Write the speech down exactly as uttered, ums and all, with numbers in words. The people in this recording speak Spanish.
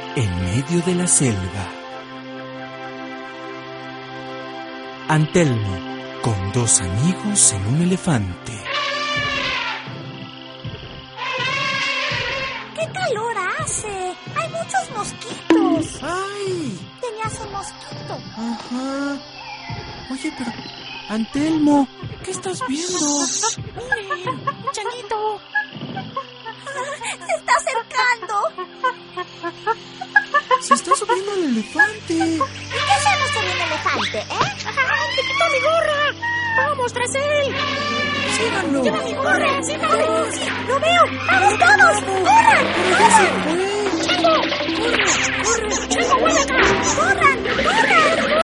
en medio de la selva. Antelmo, con dos amigos en un elefante. ¡Qué calor hace! ¡Hay muchos mosquitos! ¡Ay! Tenías un mosquito. Ajá. Oye, pero... Antelmo, ¿qué estás viendo? ¡Miren! ¡Chanito! ¡Se está acercando! Se está subiendo el elefante. ¿Y qué hacemos con un elefante, eh? ¡Ay, te quitó mi gorra! ¡Vamos tras él! ¡Síganlo! ¡Lleva mi gorra! ¡Síganlo! ¡Sí! ¡Lo veo! ¡Vamos todos! ¡Corran! ¡Pero ya se fue! ¡Chango! ¡Corre! ¡Corre! ¡Chango, vuelve acá! ¡Corran! ¡Corran!